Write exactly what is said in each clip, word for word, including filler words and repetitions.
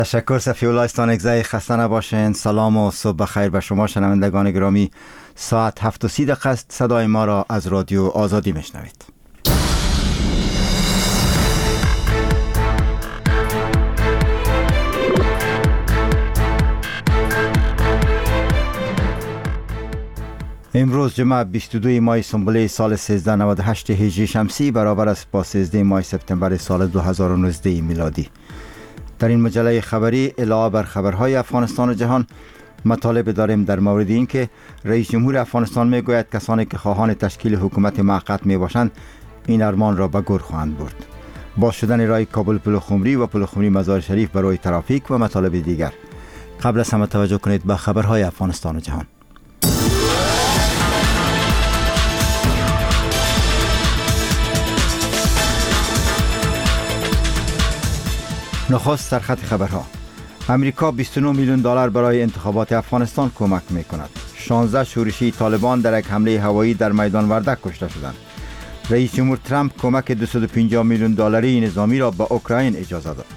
تشکر صفی‌الله استانکزی. خسته نباشین. سلام و صبح بخیر به شما شنوندگان گرامی. ساعت هفت و سی دقیقه است. صدای ما را از رادیو آزادی میشنوید. امروز جمعه بیست و دو ماه سنبله سال سیزده نود و هشت هجری شمسی برابر است با سیزده ماه سپتامبر سال دو هزار و نوزده میلادی. در این مجله خبری علاوه بر خبرهای افغانستان و جهان مطالب داریم در مورد این که رئیس جمهور افغانستان میگوید کسانی که خواهان تشکیل حکومت موقت می باشند این ارمان را به گور خواهند برد. باز شدن راه کابل پلخمری و پلخمری مزار شریف برای ترافیک و مطالب دیگر. قبل از همه توجه کنید به خبرهای افغانستان و جهان. نخست سرخط خبرها. امریکا بیست و نه میلیون دلار برای انتخابات افغانستان کمک می کند. شانزده شورشی طالبان در یک حمله هوایی در میدان وردک کشته شدند. رئیس جمهور ترامپ کمک دویست و پنجاه میلیون دلاری نظامی را به اوکراین اجازه داد.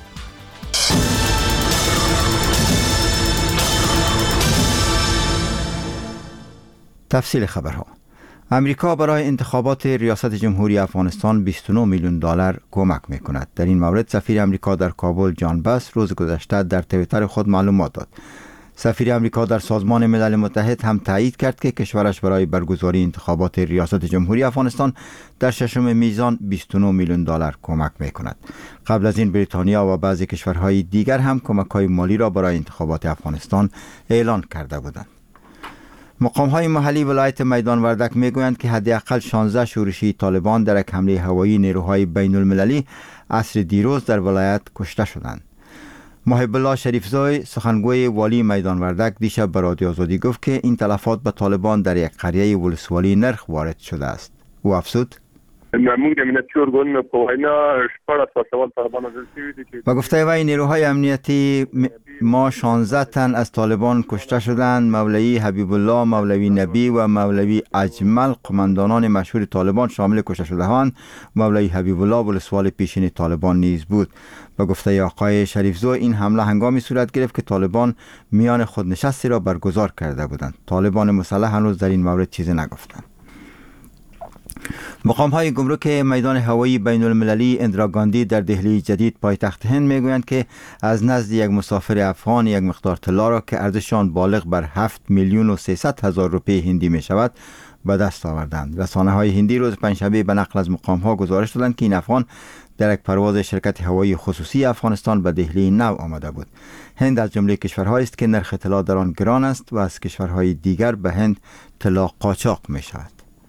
تفصیل خبرها. امریکا برای انتخابات ریاست جمهوری افغانستان بیست و نه میلیون دلار کمک می‌کند. در این مورد سفیر امریکا در کابل جان بس روز گذشته در توییتر خود معلومات داد. سفیر امریکا در سازمان ملل متحد هم تایید کرد که کشورش برای برگزاری انتخابات ریاست جمهوری افغانستان در ششم میزان بیست و نه میلیون دلار کمک می‌کند. قبل از این بریتانیا و بعضی کشورهای دیگر هم کمک‌های مالی را برای انتخابات افغانستان اعلان کرده بودند. مقام‌های محلی ولایت میدان وردک میگویند که حداقل شانزده شورشی طالبان در یک حمله هوایی نیروهای بین المللی عصر دیروز در ولایت کشته شدند. محب الله شریفزای سخنگوی والی میدان وردک دیشب به رادیو آزادی گفت که این تلفات به طالبان در یک قریه ولسوالی نرخ وارد شده است. او افزود و گفته وی نیروهای امنیتی ما شانزده تن از طالبان کشته شدند. مولوی حبیب الله، مولوی نبی و مولوی اجمل قماندانان مشهور طالبان شامل کشته شده‌اند. مولوی حبیب الله ولسوال پیشین طالبان نیز بود. و گفته آقای شریفزو این حمله هنگامی صورت گرفت که طالبان میان خود نشستی را برگزار کرده بودند. طالبان مسلح هنوز در این مورد چیزی نگفتند. مقام های گمرک میدان هوایی بین المللی اندرا گاندی در دهلی جدید پایتخت هند میگویند که از نزد یک مسافر افغان یک مقدار طلا را که ارزش آن بالغ بر هفت میلیون و سیصد هزار روپیه هندی می شود به دست آوردند. رسانه های هندی روز پنجشنبه به نقل از مقام ها گزارش دادند که این افغان در یک پرواز شرکت هوایی خصوصی افغانستان به دهلی نو آمده بود. هند از جمله کشورهایی است که نرخ طلا در آن گران است و از کشورهای دیگر به هند طلا قاچاق می شود.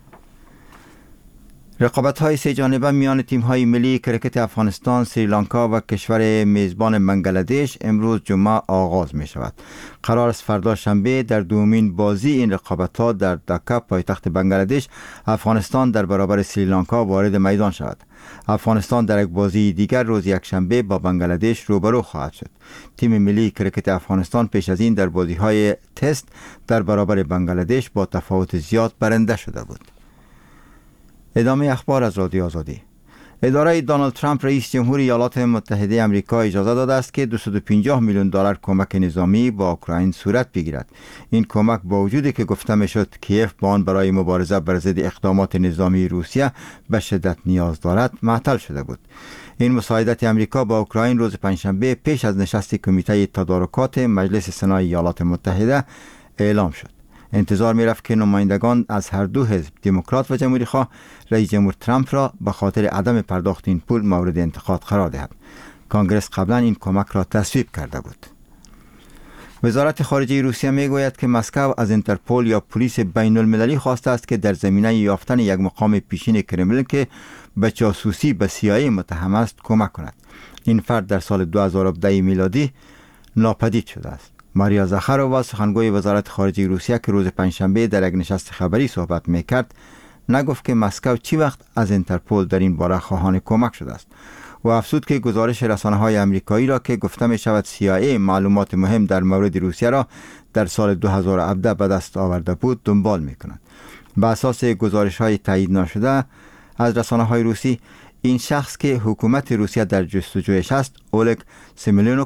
رقابت‌های سه جانبه میان تیم‌های ملی کرکت افغانستان، سریلانکا و کشور میزبان بنگلادش امروز جمعه آغاز می شود. قرار است فردا شنبه در دومین بازی این رقابت‌ها در داکا پایتخت بنگلادش افغانستان در برابر سریلانکا وارد میدان شود. افغانستان در یک بازی دیگر روز یکشنبه با بنگلادش روبرو خواهد شد. تیم ملی کرکت افغانستان پیش از این در بازی‌های تست در برابر بنگلادش با تفاوت زیاد برنده شده بود. ادامه اخبار از رادیو آزادی. اداره دونالد ترامپ رئیس جمهور ایالات متحده آمریکا اجازه داده است که دویست و پنجاه میلیون دلار کمک نظامی با اوکراین صورت بگیرد. این کمک با وجودی که گفته میشد کیف با آن برای مبارزه بر ضد اقدامات نظامی روسیه به شدت نیاز دارد معطل شده بود. این مساعدت آمریکا با اوکراین روز پنجشنبه پیش از نشست کمیته تدارکات مجلس سنا ایالات متحده اعلام شد. انتظار می رفت که نمایندگان از هر دو حزب دموکرات و جمهوری خواه رئیس جمهور ترامپ را به خاطر عدم پرداخت این پول مورد انتقاد قرار دهد. کانگرس قبلا این کمک را تصویب کرده بود. وزارت خارجه روسیه می گوید که مسکو از اینترپول یا پلیس بین المللی خواسته است که در زمینه یافتن یک مقام پیشین کرملین که به جاسوسی به سی‌آی‌ای متهم است کمک کند. این فرد در سال دو هزار و هفده میلادی ناپدید شده است. ماریا زاخارۆوا سخنگوی وزارت خارجه روسیه که روز پنجشنبه در یک نشست خبری صحبت میکرد نگفت که مسکو چی وقت از اینترپول در این باره خواهان کمک شده است. و افزود که گزارش رسانه‌های آمریکایی را که گفته می شود سی‌آی‌ای معلومات مهم در مورد روسیه را در سال دو هزار و هفده به دست آورده بود دنبال می کند. به اساس گزارش‌های تایید نشده از رسانه‌های روسی، این شخص که حکومت روسیه در جستجویش است، اولگ سمیلیونوکوف،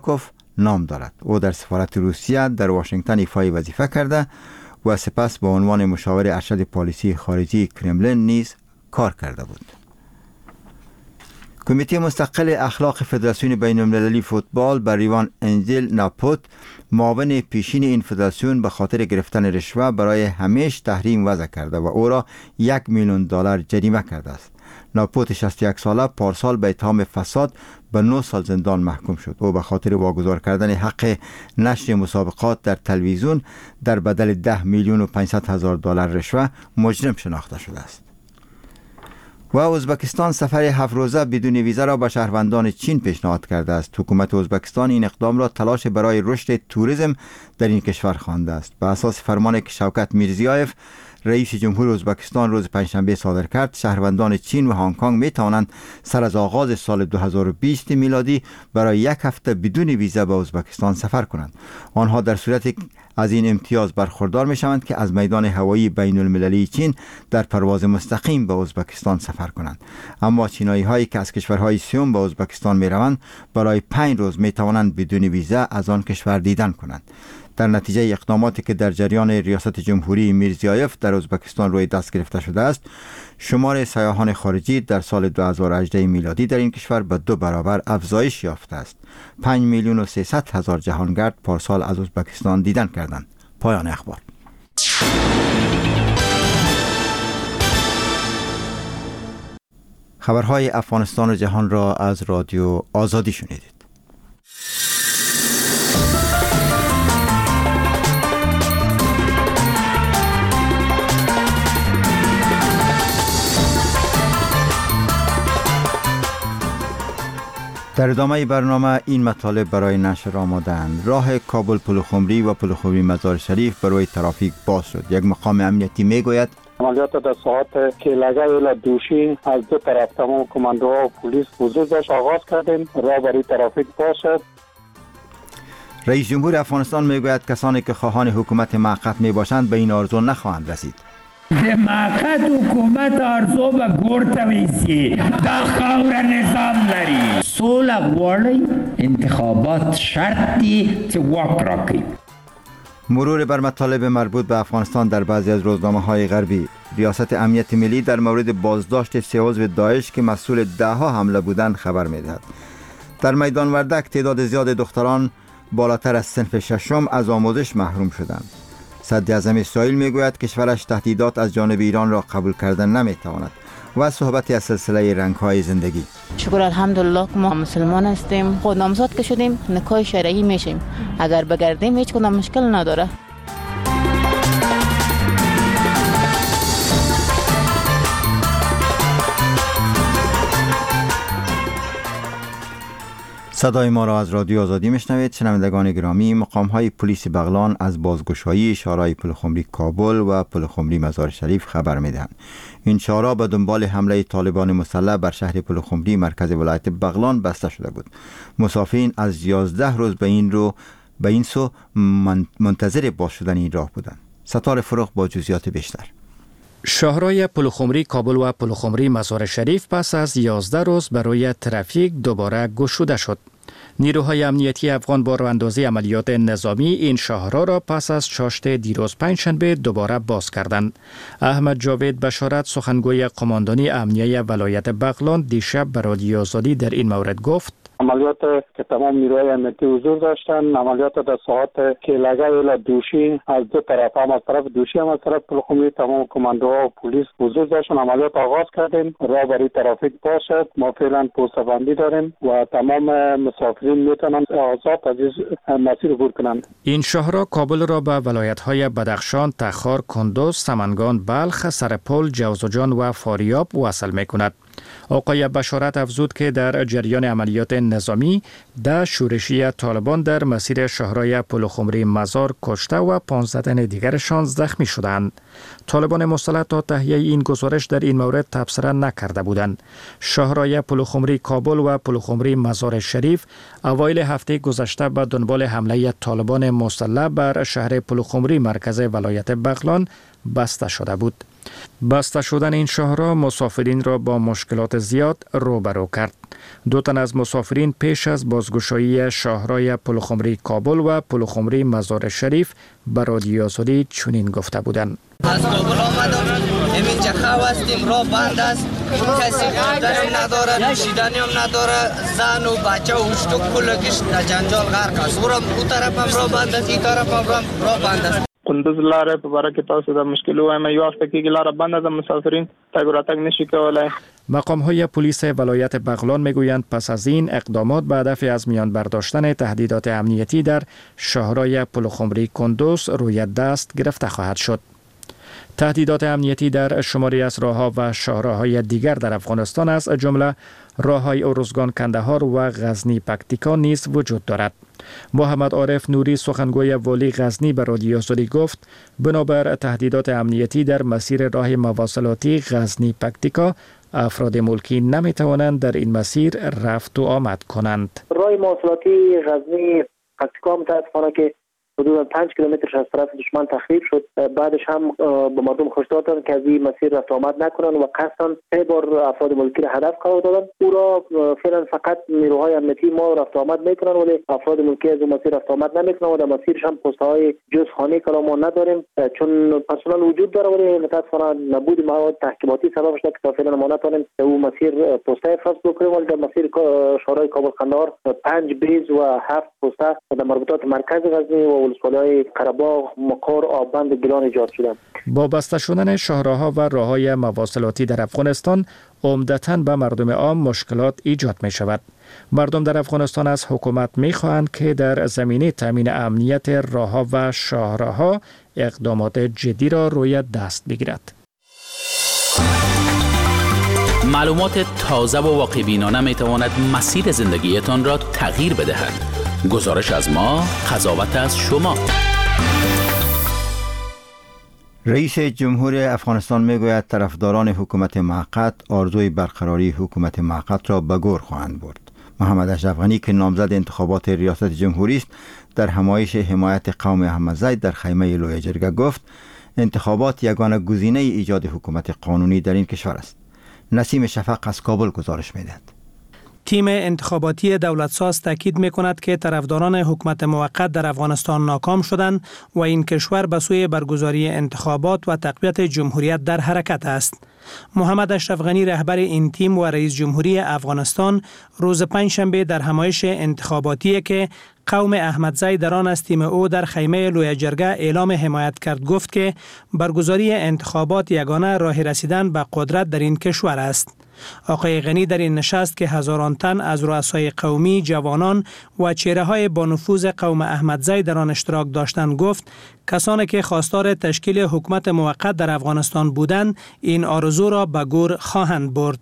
نام دارد. او در سفارت روسیه در واشنگتن ایفای وظیفه کرده و سپس به عنوان مشاور ارشد پالیسی خارجی کرملین نیز کار کرده بود. کمیته مستقل اخلاق فدراسیون بین المللی فوتبال بر ریوان انجل ناپوت، معاون پیشین این فدراسیون، به خاطر گرفتن رشوه برای همیشه تحریم وضع کرده و او را یک میلیون دلار جریمه کرده است. ناپوت شصت و یک ساله پارسال به اتهام فساد به نه سال زندان محکوم شد. او به خاطر واگذار کردن حق نشر مسابقات در تلویزیون در بدل ده میلیون و پانصد هزار دلار رشوه مجرم شناخته شده است. و ازبکستان سفر هفت روزه بدون ویزا را به شهروندان چین پیشنهاد کرده است. حکومت ازبکستان این اقدام را تلاش برای رشد توریسم در این کشور خوانده است. به اساس فرمانی که شوکت میرزیایف رئیس جمهور ازبکستان روز پنجشنبه صادر کرد، شهروندان چین و هنگ کنگ می توانند سر از آغاز سال دو هزار و بیست میلادی برای یک هفته بدون ویزا به ازبکستان سفر کنند. آنها در صورتی از این امتیاز برخوردار می شوند که از میدان هوایی بین المللی چین در پرواز مستقیم به ازبکستان سفر کنند. اما چینایی هایی که از کشورهای سوم به ازبکستان می روند برای پنج روز می توانند بدون ویزا از آن کشور دیدن کنند. در نتیجه اقداماتی که در جریان ریاست جمهوری میرزیایف در ازبکستان روی دست گرفته شده است، شمار سیاحان خارجی در سال دو هزار و هجده میلادی در این کشور به دو برابر افزایش یافته است. پنج میلیون و سیصد هزار جهانگرد پارسال از ازبکستان دیدن کردند. پایان اخبار. خبرهای افغانستان و جهان را از رادیو آزادی شنیدید. در ادامه برنامه این مطالب برای نشر آماده‌اند. راه کابل پلخمری و پلخمری مزار شریف برای ترافیک باز شد. یک مقام امنیتی میگوید عملیات در ساعت کیلگه و دوشین از دو طرف تمام کماندوها و پلیس حضور داشت آغاز کردیم. راه برای ترافیک باز شد. رئیس جمهور افغانستان میگوید کسانی که خواهان حکومت موقت میباشند به این آرزو نخواهند رسید. موقت حکومت آرزو به گورت ویسی دا خاور نظام لري سوله غواړي انتخابات شرطی چې واک راکړي. مرور بر مطالب مربوط به افغانستان در بعضی از روزنامه های غربی. ریاست امنیت ملی در مورد بازداشت سه عضو داعش که مسئول ده ها حمله بودند خبر میدهد. در میدان وردک تعداد زیاد دختران بالاتر از صنف ششم از آموزش محروم شدند. صدر اعظم اسرائیل میگوید کشورش تهدیدات از جانب ایران را قبول کردن نمیتواند و صحبتی از سلسله رنگ‌های زندگی. شکر الحمدلله که ما مسلمان هستیم، خود نامزد که شدیم نکاح شرعی میشیم، اگر بگردیم هیچ کدام مشکل نداره. صدای ما را از رادیو آزادی میشنوید. شنوندگان گرامی، مقام‌های پلیس بغلان از بازگشایی شهرهای پلخمری کابل و پلخمری مزار شریف خبر میدهند. این شهرها به دنبال حمله طالبان مسلح بر شهر پلخمری مرکز ولایت بغلان بسته شده بود. مسافرین از یازده روز به این رو به این سو منتظر باز شدن این راه بودند. ستار فروغ با جزئیات بیشتر. شهرهای پلخمری کابل و پلخمری مزار شریف پس از یازده روز برای ترافیک دوباره گشوده شد. نیروهای امنیتی افغان با راهاندازی عملیات نظامی این شهرها را پس از چاشت دیروز پنجشنبه دوباره باز کردند. احمد جاوید بشارت، سخنگوی قماندانی امنیه ولایت بغلان، دیشب به رادیو آزادی در این مورد گفت: عملیات که تمام نیروهای امنیتی حضور داشتن، عملیات در ساعت کیلگه و دوشین از دو طرف، هم از طرف دوشین هم از طرف پلخمری، تمام کماندوها و پلیس حضور داشتن. عملیات آغاز کردیم. راه برای ترافیک باز شد. ما فعلا پوست‌بندی داریم و تمام مسافرین میتونن آزاد از مسیر عبور کنند. این شهرها کابل را به ولایت‌های بدخشان، تخار، کندوز، سمنگان، بلخ، سرپل، جوزجان و فاریاب وصل می‌کند. آقای بشارت افزود که در جریان عملیات نظامی ده شورشی طالبان در مسیر شهرهای پلخمری مزار کشته و پانزده تن دیگرشان زخمی شدند. طالبان مسلح تا تهیه این گزارش در این مورد تبصره نکرده بودند. شهرهای پلخمری کابل و پلخمری مزار شریف اوایل هفته گذشته به دنبال حمله طالبان مسلح بر شهر پلخمری مرکز ولایت بغلان بسته شده بود. بسته شدن این شاهراه مسافرین را با مشکلات زیاد روبرو کرد. دو تن از مسافرین پیش از بازگشایی شاهراه پلخمری کابل و پلخمری مزار شریف به رادیو آزادی چنین گفته بودند: از کابل آمدم، همینجا خواه هستیم، راه بند است، کسی خوردنی نداره، نوشیدنی هم نداره، زن و بچه و اشتو کلکش در جنجال غرق است. اورم او طرف هم راه بند است، این طرف هم راه بند است. کندوز لاره په باره کې تاسو د مشکل وایم یو هفته کې لاره بند ده، مسافرین تگ و راتگ نشي کولای. مقام های پلیس ولایت بغلان میگویند پس از این اقدامات به هدف از میان برداشتن تهدیدات امنیتی در شاهراه پلخمری کندوز روی دست گرفته خواهد شد. تهدیدات امنیتی در شماری از راه‌ها و شاهراه‌های دیگر در افغانستان از جمله راه‌های ارزگان کندهار و غزنی پکتیکا نیز وجود دارد. محمد عارف نوری سخنگوی والی غزنی به رادیو آزادی گفت بنابر تهدیدات امنیتی در مسیر راه مواصلاتی غزنی پکتیکا افراد ملکی نمی توانند در این مسیر رفت و آمد کنند. راه مواصلاتی غزنی پکتیکا متاسفانه که حدود پنج کیلومترش از طرف دشمن تخریب شد. بعدش هم به مردم هشدار دادن که از این مسیر رفت آمد نکنند و قصداً سه بار افراد ملکی را هدف قرار دادن. او را فعلا فقط نیروهای امنیتی ما رفت آمد میکنند ولی افراد ملکی از اون مسیر رفت آمد نمیکنند و در مسیرش هم پست‌های جزخانه کلا ما نداریم چون پرسنل وجود داره ولی متاسفانه نبود مواد تحقیقاتی سبب شده که تا فعلا ما نتونیم اون مسیر پسته فرض بکنیم ولی در مسیر شورای کابل قندهار پنج بیز و هفت پسته در مربوطات مرکز غزنی و ولسوالی قره‌باغ، مقر، آبند و گیلان ایجاد شدند. با بسته شدن شاهراه‌ها و راه‌های مواصلاتی در افغانستان عمدتاً به مردم عام مشکلات ایجاد می شود. مردم در افغانستان از حکومت می خواهند که در زمینه تامین امنیت راه‌ها و شاهراه‌ها اقدامات جدی را روی دست بگیرد. معلومات تازه و واقع‌بینانه می تواند مسیر زندگیتان را تغییر بدهد. گزارش از ما، قضاوت از شما. رئیس جمهور افغانستان میگوید طرفداران حکومت موقت آرزوی برقراری حکومت موقت را به گور خواهند برد. محمد اشرف غنی که نامزد انتخابات ریاست جمهوری است در همایش حمایت قوم احمدزی در خیمه لوی جرگه گفت انتخابات یگانه گزینه ایجاد حکومت قانونی در این کشور است. نسیم شفق از کابل گزارش می‌دهد. تیم انتخاباتی دولتساز تاکید می‌کند که طرفداران حکومت موقت در افغانستان ناکام شدند و این کشور به سوی برگزاری انتخابات و تقویت جمهوریت در حرکت است. محمد اشرف غنی رهبر این تیم و رئیس جمهوری افغانستان روز پنجشنبه در همایش انتخاباتی که قوم احمدزی در آن از تیم او در خیمه لوی جرگه اعلام حمایت کرد گفت که برگزاری انتخابات یگانه راه رسیدن به قدرت در این کشور است. آقای غنی در این نشست که هزاران تن از رؤسای قومی، جوانان و چهره‌های با نفوذ قوم احمدزی در آن اشتراک داشتند گفت کسانی که خواستار تشکیل حکومت موقت در افغانستان بودند این آرزو را به گور خواهند برد.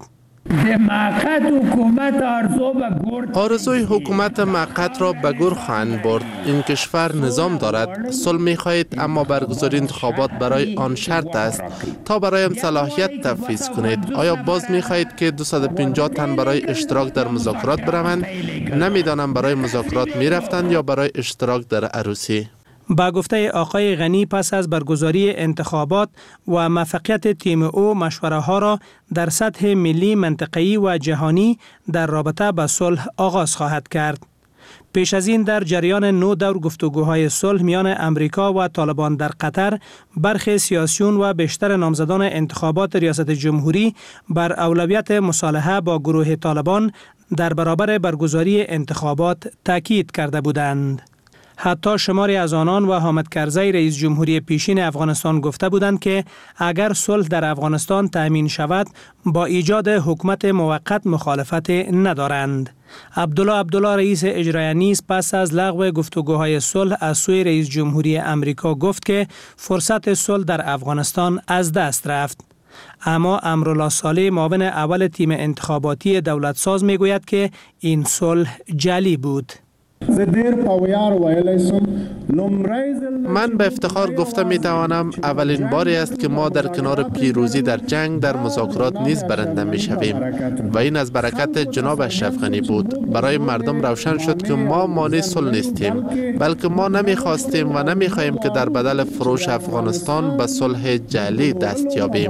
آرزوی حکومت موقت را به گور خواهند برد. این کشور نظام دارد، صلح می‌خواهید اما برگزاری انتخابات برای آن شرط است تا برایم صلاحیت تفویض کنید. آیا باز می‌خواهید که دویست و پنجاه تن برای اشتراک در مذاکرات بروند؟ نمی‌دانم برای مذاکرات می‌رفتند یا برای اشتراک در عروسی. با گفته آقای غنی پس از برگزاری انتخابات و موفقیت تیم او مشوره ها را در سطح ملی، منطقه‌ای و جهانی در رابطه با صلح آغاز خواهد کرد. پیش از این در جریان نو دور گفتگوهای صلح میان امریکا و طالبان در قطر برخی سیاسیون و بیشتر نامزدان انتخابات ریاست جمهوری بر اولویت مصالحه با گروه طالبان در برابر برگزاری انتخابات تاکید کرده بودند. حتی شماری از آنان و حامد کرزی رئیس جمهوری پیشین افغانستان گفته بودند که اگر صلح در افغانستان تأمین شود با ایجاد حکومت موقت مخالفت ندارند. عبدالله عبدالله رئیس اجرایی نیز پس از لغو گفتگوهای صلح از سوی رئیس جمهوری امریکا گفت که فرصت صلح در افغانستان از دست رفت. اما امرالله صالح معاون اول تیم انتخاباتی دولتساز میگوید که این صلح جعلی بود. من به افتخار گفته می توانم اولین باری است که ما در کنار پیروزی در جنگ در مذاکرات نیز برنده می شویم و این از برکت جناب اشرف غنی بود. برای مردم روشن شد که ما مانع صلح نیستیم، بلکه ما نمی خواستیم و نمی خواهیم که در بدل فروش افغانستان به صلح جعلی دست یابیم.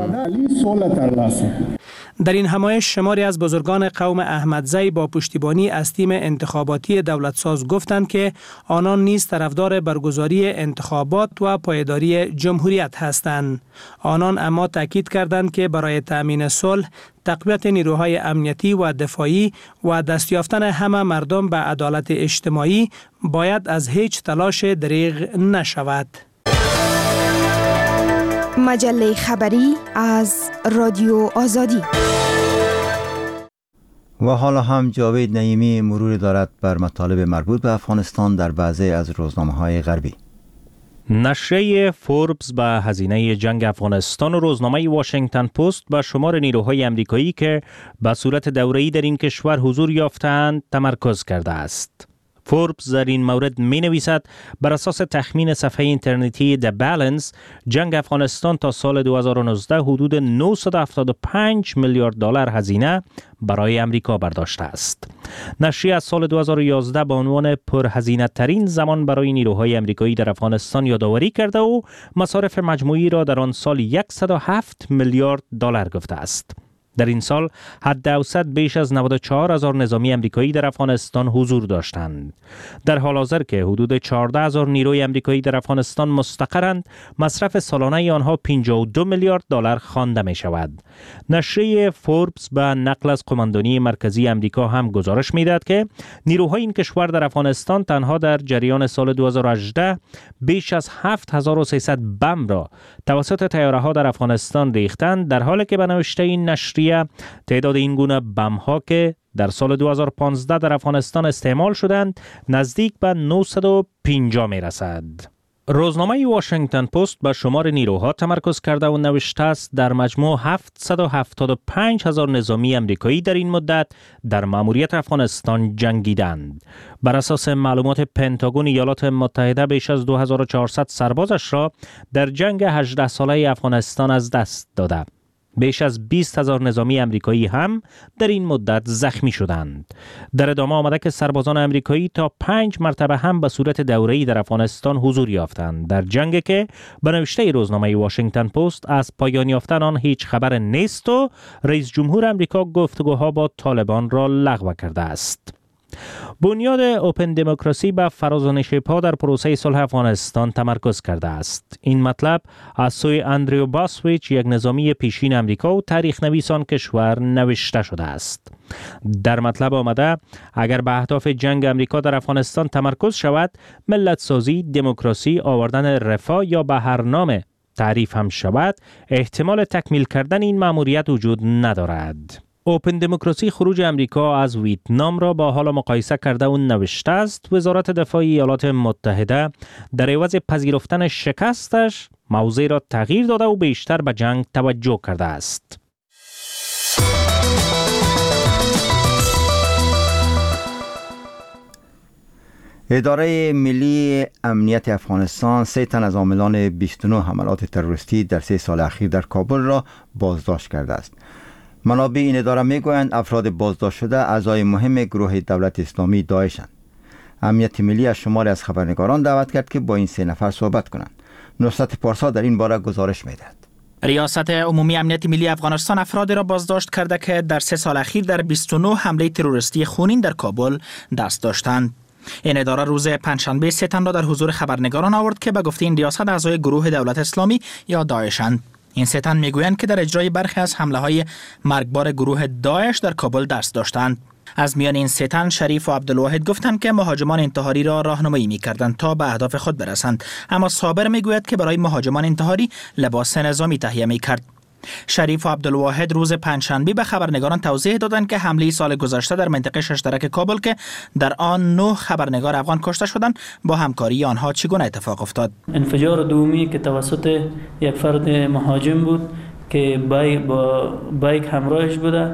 در این همایش شماری از بزرگان قوم احمدزی با پشتیبانی از تیم انتخاباتی دولتساز گفتند که آنان نیز طرفدار برگزاری انتخابات و پایداری جمهوریت هستند. آنان اما تاکید کردند که برای تأمین صلح، تقویت نیروهای امنیتی و دفاعی و دستیافتن همه مردم به عدالت اجتماعی باید از هیچ تلاش دریغ نشود. مجله خبری از رادیو آزادی. و حالا هم جاوید نعیمی مروری دارد بر مطالب مربوط به افغانستان در بعضی از روزنامه‌های غربی. نشریه فوربس به هزینه جنگ افغانستان و روزنامه واشنگتن پست به شمار نیروهای امریکایی که به صورت دوره‌ای در این کشور حضور یافتند تمرکز کرده است. فوربس در این مورد می نویسد بر اساس تخمین صفحه اینترنتی The Balance، جنگ افغانستان تا سال دو هزار و نوزده حدود نهصد و هفتاد و پنج میلیارد دلار هزینه برای امریکا برداشته است. نشریه از سال دو هزار و یازده به عنوان پرهزینه ترین زمان برای نیروهای امریکایی در افغانستان یادآوری کرده و مصارف مجموعی را در آن سال صد و هفت میلیارد دلار گفته است. در این سال حد اوسط بیش از نود و چهار هزار نظامی امریکایی در افغانستان حضور داشتند. در حال حاضر که حدود چهارده هزار نیروی امریکایی در افغانستان مستقرند، مصرف سالانه آنها پنجاه و دو میلیارد دلار خوانده می شود. نشریه فوربس به نقل از قماندانی مرکزی امریکا هم گزارش می دهد که نیروهای این کشور در افغانستان تنها در جریان سال دو هزار و هجده بیش از هفت هزار و سیصد بم را توسط طیاره ها در افغانستان ریختند، در حالی که به نوشته این نشریه تعداد این گونه بم ها که در سال دو هزار و پانزده در افغانستان استعمال شدند نزدیک به نهصد و پنجاه می رسد. روزنامه واشنگتن پست به شمار نیروها تمرکز کرده و نوشته است در مجموع هفتصد و هفتاد و پنج هزار نظامی امریکایی در این مدت در مأموریت افغانستان جنگیدند. بر اساس معلومات پنتاگون ایالات متحده بیش از دو هزار و چهارصد سربازش را در جنگ هجده ساله افغانستان از دست داده. بیش از بیست هزار نظامی امریکایی هم در این مدت زخمی شدند. در ادامه آمده که سربازان امریکایی تا پنج مرتبه هم به صورت دوره‌ای در افغانستان حضور یافتند در جنگی که به نوشته روزنامه واشنگتن پست از پایان یافتن آن هیچ خبر نیست و رئیس جمهور امریکا گفتگوها با طالبان را لغو کرده است. بنیاد اوپن دموکراسی به فرازانشی پا در پروسه صلح افغانستان تمرکز کرده است. این مطلب از سوی اندریو باسویچ، یک نظامی پیشین امریکا و تاریخ نویس آن کشور نوشته شده است. در مطلب آمده اگر به اهداف جنگ امریکا در افغانستان تمرکز شود، ملت سازی، دموکراسی، آوردن رفاه یا به هر نام تعریف هم شود، احتمال تکمیل کردن این مأموریت وجود ندارد. اوپن دموکراسی خروج امریکا از ویتنام را با حال مقایسه کرده و نوشته است وزارت دفاع ایالات متحده در عوض پذیرفتن شکستش موضع را تغییر داده و بیشتر به جنگ توجه کرده است. اداره ملی امنیت افغانستان سه تن از عاملان بیست و نه حملات تروریستی در سه سال اخیر در کابل را بازداشت کرده است. منابع این اداره میگویند افراد بازداشت شده اعضای مهم گروه دولت اسلامی داعشند. امنیت ملی از شماری از خبرنگاران دعوت کرد که با این سه نفر صحبت کنند. نصرت پارسا در این باره گزارش میدهد. ریاست عمومی امنیت ملی افغانستان افرادی را بازداشت کرده که در سه سال اخیر در بیست و نه حمله تروریستی خونین در کابل دست داشتند. این اداره روز پنجشنبه سه تن را در حضور خبرنگاران آورد که به گفته این ریاست اعضای گروه دولت اسلامی یا داعشند. این سه تن میگویند که در اجرای برخی از حمله های مرگبار گروه داعش در کابل دست داشتند. از میان این سه تن شریف و عبدالواحد گفتند که مهاجمان انتحاری را راهنمایی می‌کردند تا به اهداف خود برسند، اما صابر میگوید که برای مهاجمان انتحاری لباس نظامی تهیه می‌کرد. شریف و عبدالواحد روز پنجشنبه به خبرنگاران توضیح دادند که حمله سال گذشته در منطقه ششترک کابل که در آن نه خبرنگار افغان کشته شدند با همکاری آنها چگونه اتفاق افتاد. انفجار دومی که توسط یک فرد مهاجم بود که بایک با بایک همراهش بوده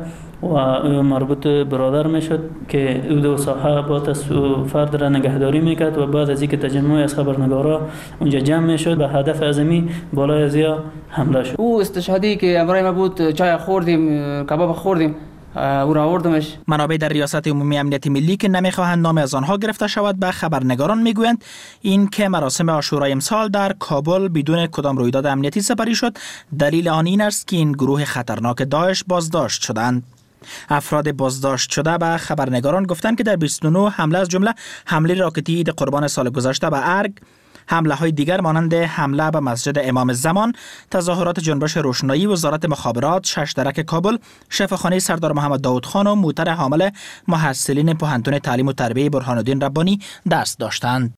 و او مربوط برادر میشد که او دو ساحه با فرد را نگهداری میکرد و بعد از اینکه تجمع از خبرنگارا اونجا جمع میشد به هدف ازمی بالای ازیا حمله شد. او استشهادی که امرای ما بود چای خوردیم کباب خوردیم او را آوردمش. منابع در ریاست عمومی امنیت ملی که نمیخواهند نام از آنها گرفته شود به خبرنگاران میگویند این که مراسم عاشورای امسال در کابل بدون کدام رویداد امنیتی سپری شد دلیل آن این است که این گروه خطرناک داعش بازداشت شدند. افراد بازداشت شده به خبرنگاران گفتند که در بیست و نه حمله از جمله حمله راکتی عید قربان سال گذشته به ارگ، حمله های دیگر مانند حمله به مسجد امام زمان، تظاهرات جنبش روشنایی، وزارت مخابرات، شش درک کابل، شفاخانه سردار محمد داود خان و موتر حامل محصلین پوهنتون تعلیم و تربیه برهان الدین ربانی دست داشتند.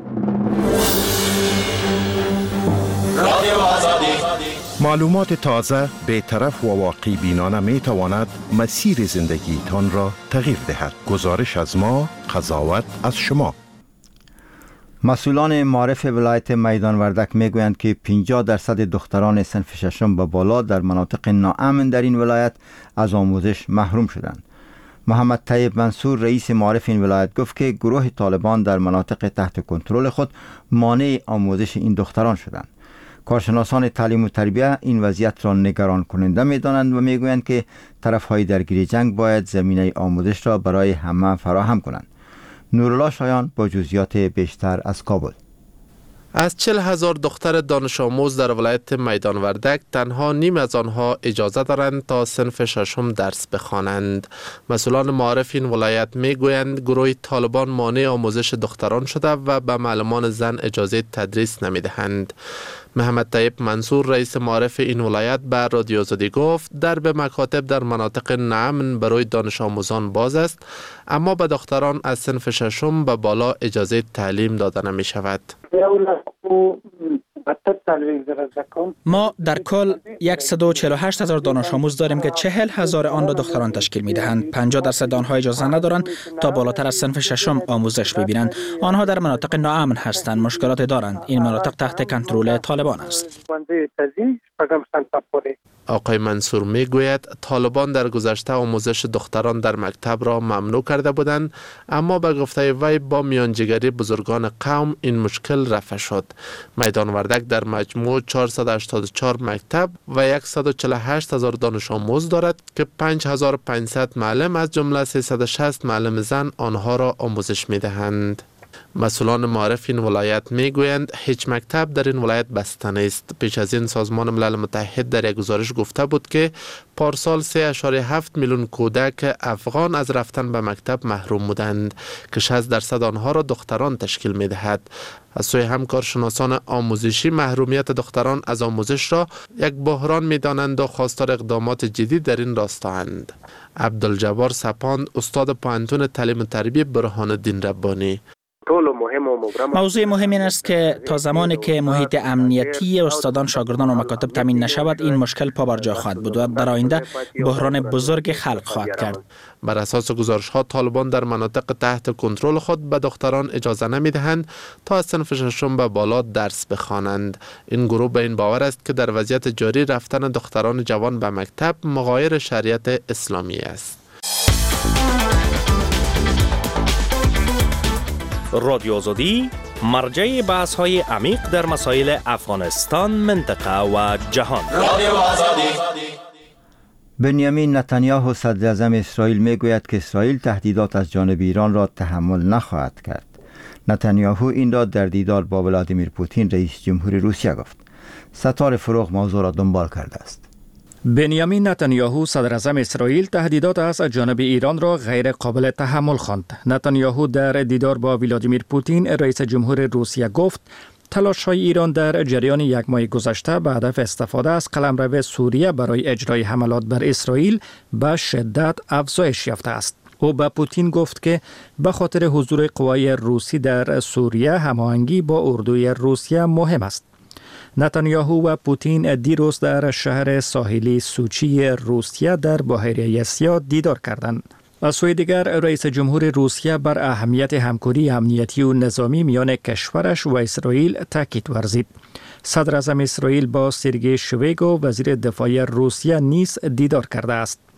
معلومات تازه، بی‌طرف و واقع بینانه می تواند مسیر زندگی تان را تغییر دهد. گزارش از ما، قضاوت از شما. مسئولان معارف ولایت میدان وردک میگویند که پنجاه درصد دختران صنف ششم به بالا در مناطق ناامن در این ولایت از آموزش محروم شدند. محمد طیب منصور رئیس معارف این ولایت گفت که گروه طالبان در مناطق تحت کنترل خود مانع آموزش این دختران شدند. کارشناسان تعلیم و تربیت این وضعیت را نگران کننده می‌دانند و میگویند که طرف‌های درگیر جنگ باید زمینه آموزش را برای همه فراهم کنند. نورالله شایان با جزئیات بیشتر از کابل. از چهل هزار دختر دانش آموز در ولایت میدان وردک تنها نیم از آنها اجازه دارند تا صنف ششم درس بخوانند. مسئولان معارف این ولایت میگویند گروه طالبان مانع آموزش دختران شده و به معلمان زن اجازه تدریس نمیدهند. محمد طیب منصور رئیس معارف این ولایت به رادیو آزادی گفت درب مکاتب در مناطق ناامن برای دانش آموزان باز است، اما به دختران از صنف ششم به بالا اجازه تعلیم داده نمی شود. ما در کل صد و چهل و هشت هزار دانش آموز داریم که چهل هزار آن را دختران تشکیل می دهند. پنجاه درصد آنها اجازه ندارند تا بالاتر از صنف ششم آموزش ببینند. آنها در مناطق ناامن هستند، مشکلات دارند. این مناطق تحت کنترل طالبان است. آقای منصور می گوید طالبان در گذشته آموزش دختران در مکتب را ممنوع کرده بودند، اما به گفته وی با میانجیگری بزرگان قوم این مشکل رفع شد. میدان وردک در مجموع چهارصد و هشتاد و چهار مکتب و صد و چهل و هشت هزار دانش آموز دارد که پنج هزار و پانصد معلم از جمله سیصد و شصت معلم زن آنها را آموزش می دهند. مسئولان معارف این ولایت می گویند هیچ مکتب در این ولایت بسته نیست. پیش از این سازمان ملل متحد در یک گزارش گفته بود که پارسال سه اشاره هفت میلیون کودک افغان از رفتن به مکتب محروم بودند که شصت درصد آنها را دختران تشکیل می دهد. از سوی هم کارشناسان آموزشی محرومیت دختران از آموزش را یک بحران می دانند و خواستار اقدامات جدید در این راستااند. عبدالجبار سپاند، استاد پوهنتون تعلیم و تربیه برهان الدین ربانی: موضوع مهم این است که تا زمانی که محیط امنیتی استادان، شاگردان و مکاتب تامین نشود این مشکل پا بر جا خواهد بود و در آینده بحران بزرگ خلق خواهد کرد. بر اساس گزارش ها طالبان در مناطق تحت کنترل خود به دختران اجازه نمی دهند تا از صنف ششم به بالا درس بخوانند. این گروه به این باور است که در وضعیت جاری رفتن دختران جوان به مکتب مغایر شریعت اسلامی است. رادیو آزادی مرجع بحث های عمیق در مسائل افغانستان، منطقه و جهان. رادیو آزادی. بنیامین نتانیاهو صدر اعظم اسرائیل میگوید که اسرائیل تهدیدات از جانب ایران را تحمل نخواهد کرد. نتانیاهو این را در دیدار با ولادیمیر پوتین رئیس جمهور روسیه گفت. ستار فروغ موضوع را دنبال کرده است. بنیامین نتانیاهو صدر اعظم اسرائیل تهدیدات از جانب ایران را غیر قابل تحمل خواند. نتانیاهو در دیدار با ولادیمیر پوتین رئیس جمهور روسیه گفت تلاش‌های ایران در جریان یک ماه گذشته به هدف استفاده از قلمرو سوریه برای اجرای حملات بر اسرائیل به شدت افزایش یافته است. او به پوتین گفت که به خاطر حضور قوای روسی در سوریه هماهنگی با اردوی روسیه مهم است. نتانیاهو و پوتین دیروز در شهر ساحلی سوچی روسیه در بحیره اسیا دیدار کردند. از سوی دیگر رئیس جمهور روسیه بر اهمیت همکاری امنیتی و نظامی میان کشورش و اسرائیل تاکید ورزید. صدر اعظم اسرائیل با سرگئی شویگو وزیر دفاع روسیه نیز دیدار کرده است.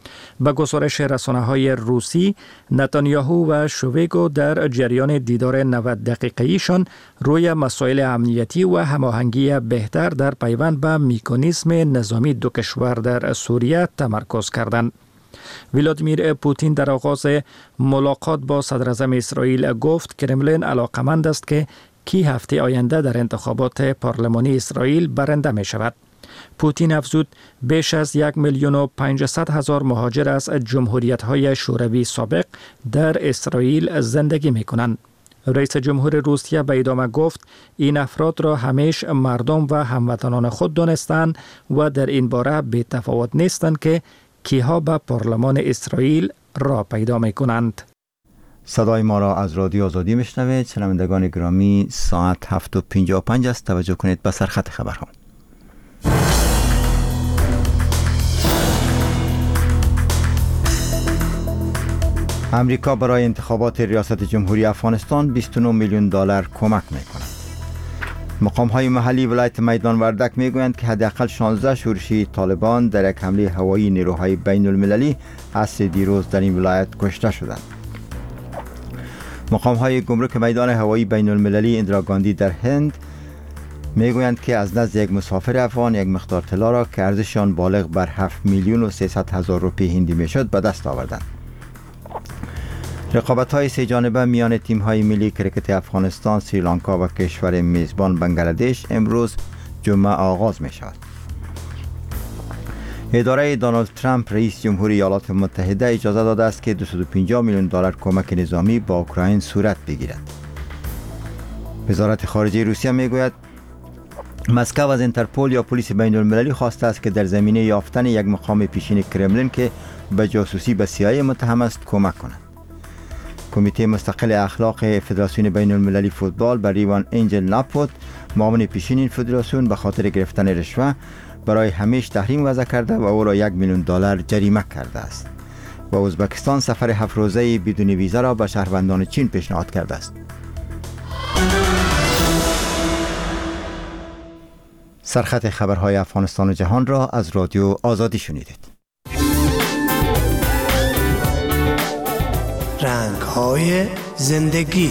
به گزارش رسانه‌های روسی، نتانیاهو و شویگو در جریان دیدار نود دقیقه‌ایشان روی مسائل امنیتی و هماهنگی بهتر در پیوند به مکانیزم نظامی دو کشور در سوریه تمرکز کردند. ولادیمیر پوتین در آغاز ملاقات با صدر اعظم اسرائیل گفت کرملین علاقمند است که کی هفته آینده در انتخابات پارلمانی اسرائیل برنده می شود. پوتین افزود بیش از یک میلیون و پانصد هزار مهاجر از جمهوریت‌های شوروی سابق در اسرائیل زندگی می کنند. رئیس جمهور روسیه به ادامه گفت این افراد را همیشه مردم و هموطنان خود دانستند و در این باره بی تفاوت نیستند که کیها به پارلمان اسرائیل را پیدا می کنند. صدای ما را از رادیو آزادی میشنوید. شنوندگان گرامی، ساعت هفت و پنجاه و پنج است. توجه کنید به سرخط خبرها. امریکا برای انتخابات ریاست جمهوری افغانستان بیست و نه میلیون دلار کمک میکند. مقام های محلی ولایت میدان وردک میگویند که حداقل شانزده شورشی طالبان در یک حمله هوایی نیروهای بین المللی عصر دیروز در این ولایت کشته شدند. مقام های گمرک میدان هوایی بین المللی اندرا گاندی در هند میگویند که از نزد یک مسافر افغان یک مقدار طلا را که ارزش آن بالغ بر هفت میلیون و سیصد هزار روپیه هندی میشد به دست آوردند. رقابت های سه جانبه میان تیم های ملی کرکت افغانستان، سریلانکا و کشور میزبان بنگلادش امروز جمعه آغاز می شود. اداره دونالد ترامپ رئیس جمهوری ایالات متحده اجازه داده است که دویست و پنجاه میلیون دلار کمک نظامی با اوکراین صورت بگیرد. وزارت خارجه روسیه می گوید مسکو از اینترپول یا پلیس بین المللی خواسته است که در زمینه یافتن یک مقام پیشین کرملین که به جاسوسی به سی آی ای متهم است کمک کند. کمیته مستقل اخلاق فدراسیون بین المللی فوتبال بر ریوان انجل ناپوت، معاون پیشین این فدراسیون، به خاطر گرفتن رشوه برای همیشه تحریم وضع کرده و او را یک میلیون دلار جریمه کرده است. و ازبکستان سفر هفت روزه بدون ویزا را به شهروندان چین پیشنهاد کرده است. سرخط خبرهای افغانستان و جهان را از رادیو آزادی شنیدید. رنگ‌های زندگی.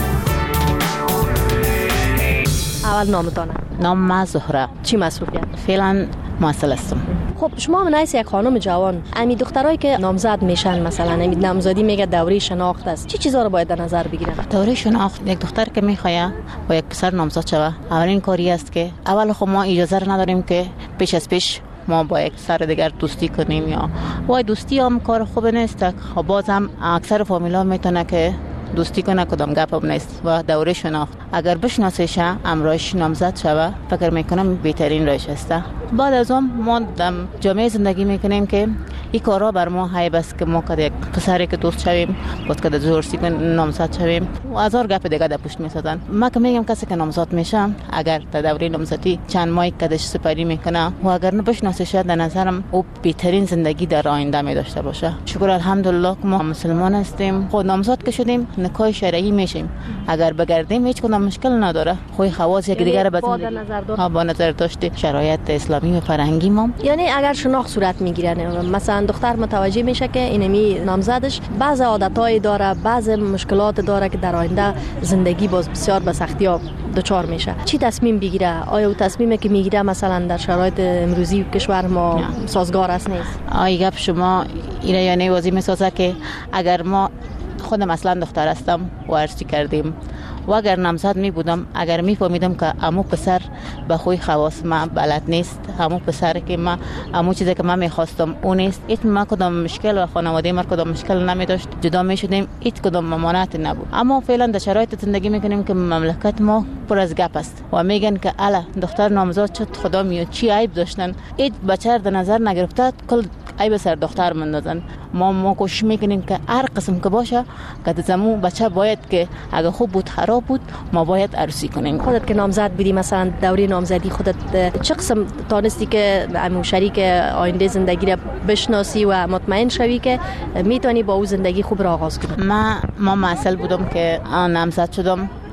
اول نامتانه؟ نام ما زهره. چی مسئولیت؟ فعلا محصل هستم. خب شما من از یک خانم جوان، امی دخترایی که نامزد میشن، مثلا امی نامزدی میگه دوره شناخت است، چی چیزا رو باید در نظر بگیرن؟ دوره شناخت یک دختر که میخواد با یک پسر نامزد شوه، اولین کاری است که اول خب ما اجازه نداریم که پیش از پیش ما با یک سر دیگر دوستی کنیم، یا وای دوستی هم کار خوب نیست. خب بازم اکثر فامیلا میتونه که دوستی کنه، کدام گپ هم نیست. و دوره شناخت اگر بشناسیش امرایش نامزد شوه، فکر میکنم بهترین روش است. بعد از اون ما در جامعه زندگی میکنیم که این کارا بر ما عیب است که ما که یک پسری که دوست شویم بود که دوستی کن نامزد شویم و هزار گپ دیگه در پشت میسازن. ما که میگم کسی که نامزد میشه اگر در دوره نامزدی چند ماه کدش سپری میکنه و اگر نبشناسیش، در نظرم او بهترین زندگی در آینده می داشته باشه. شکر الحمدلله که ما مسلمان هستیم. خود نامزد که شدیم نکاح شرعی میشیم. اگر بگردیم هیچ کدام مشکل نداره. خوی خواص یک دیگر به زندگی ها با نظر داشته شرایط اسلامی و فرهنگی ما. یعنی اگر شناخت صورت میگیره، مثلا دختر متوجه میشه که اینمی نامزدش بعض عادتای داره، بعض مشکلات داره که در آینده زندگی باز بسیار به سختی‌ها دچار میشه، چی تصمیم بگیره؟ آیا او تصمیمی که میگیره مثلا در شرایط امروزی کشور ما سازگار است نیست؟ آیا گپ شما اینا یعنی واضح میسازه که اگر ما خودم اصلا دختر هستم و ارسی کردیم و اگر نامزد می بودم، اگر می فهمیدم که امو پسر به خوی خواص ما بلد نیست، امو پسر که ما امو چیزی که من میخواستم اون نیست، هیچ ما کدام مشکل و خانواده ما کدام مشکل نمی داشت، جدا می شدیم، هیچ کدام ممانعت نبود. اما فعلا در شرایط زندگی میکنیم که مملکت ما پر از گپ است و میگن که الا دختر نامزد شد خدا میاد چی عیب داشتن، هیچ بچه در نظر نگرفته، کل عیب سر دختر مندازن. ما ما کوشش میکنیم که هر قسم که باشه که زمو بچه باید که اگه خوب بود خراب بود ما باید عروسی کنیم. خودت که نامزد بودی، مثلا دوره نامزدی خودت چه قسم تانستی که همون شریک آینده زندگی را بشناسی و مطمئن شوی که میتونی با او زندگی خوب را آغاز کنی؟ ما ما مسئول بودم که نامزد شدم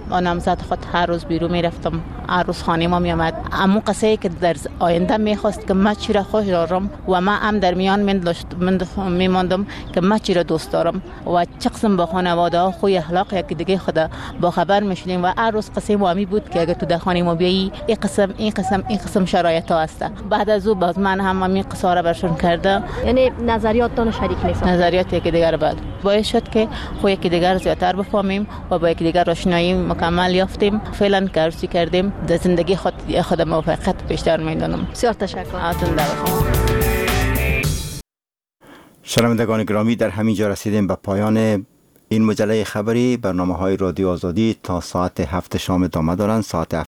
نامزد خود هر روز بیرون میرفتم، هر روز خانه ما میامد. اما قصه که در آینده میخواست که من چی را خوش دارم و من هم در میان من میماندم که من چی را دوست دارم و چه قسم با خانواده ها خوی اخلاق یکی دیگه خدا با خبر میشدیم و هر روز قصه ما می بود که اگر تو در خانه ما بیایی این قسم این قسم این قسم شرایط ها هست. بعد از او باز من هم همین قصه را برشون کرده، یعنی نظریاتتان شریک نیستم، نظریات یکی دیگر بعد باعث شد که خو یکی دیگر زیادتر بفهمیم و با یکی دیگر آشنایی مکمل یافتیم. فعلا کارسی کردیم، در زندگی خود خود موفقیت بیشتر میدونم. بسیار تشکر. شنوندگان گرامی، در همین جا رسیدیم به پایان این مجله خبری. برنامه های رادیو آزادی تا ساعت هفت شام ادامه دارند. ساعت